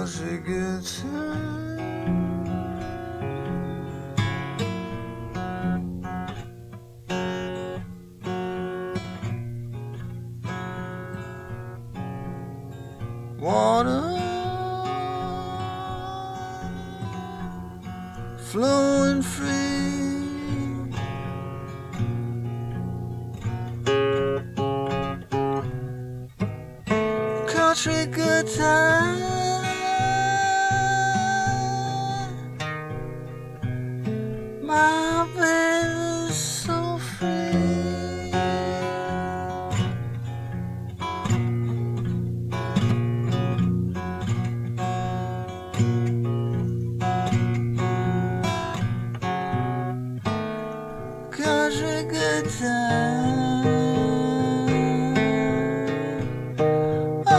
country good time. Water flowing free, country good time. My baby's so free. Country good time. Oh,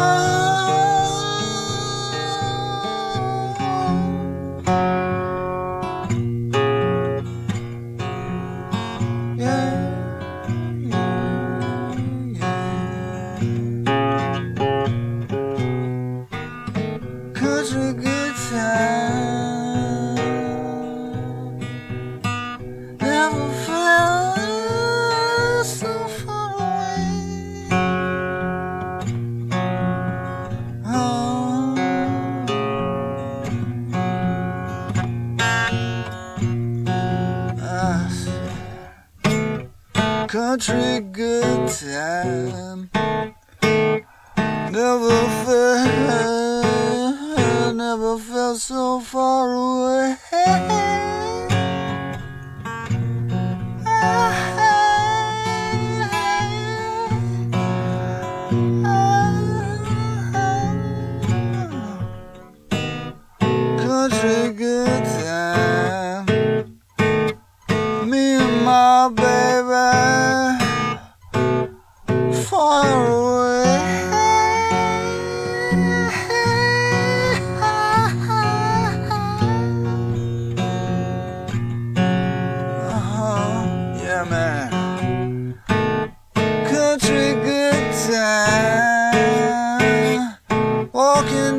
yeah, country good time. Never felt so far away. Oh, I said, country good time. Never felt so far away. Country good time. Me and my baby far away. Yeah, man. Country good time. Walking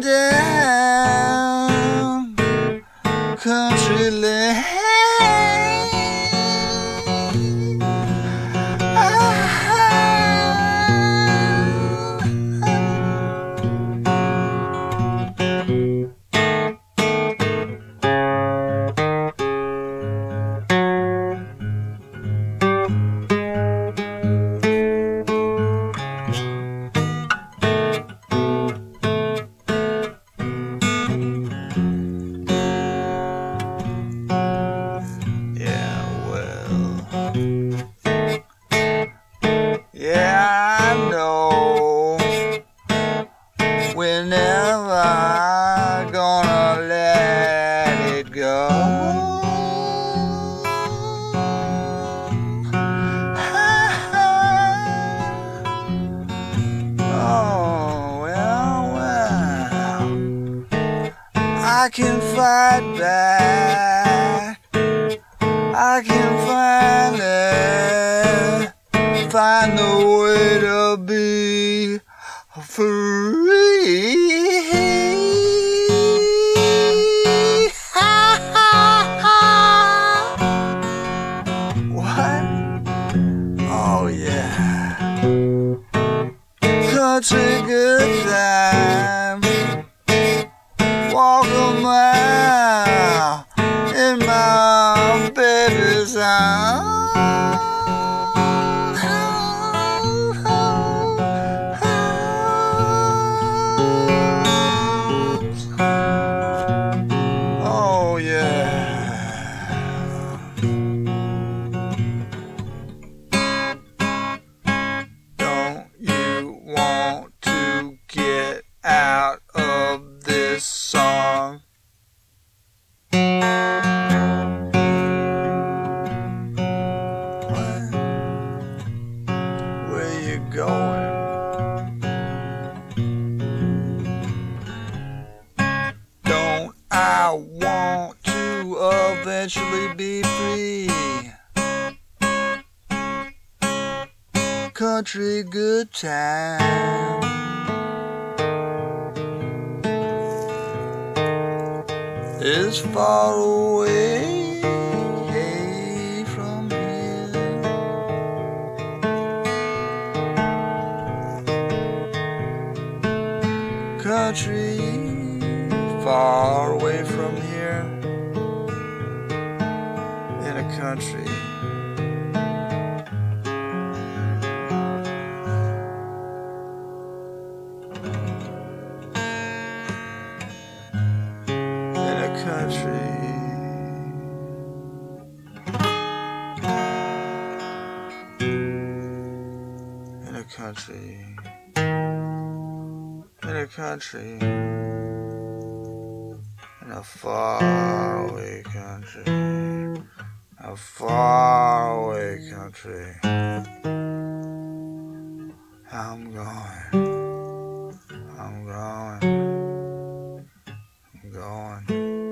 down country lane. Yeah, I know we're never gonna let it go. Oh, well, I can fight back. I can find the way to be free. What? Oh yeah. Country good time. Walk a mile in my baby's arms. Oh yeah. Don't you want to get out of this song? What? Where you going? Don't I want to eventually be free? Country good time. is far away from here. Country far away from here, in a country country. In a country. In a country. In a faraway country. A faraway country. I'm going. I'm going. I'm going.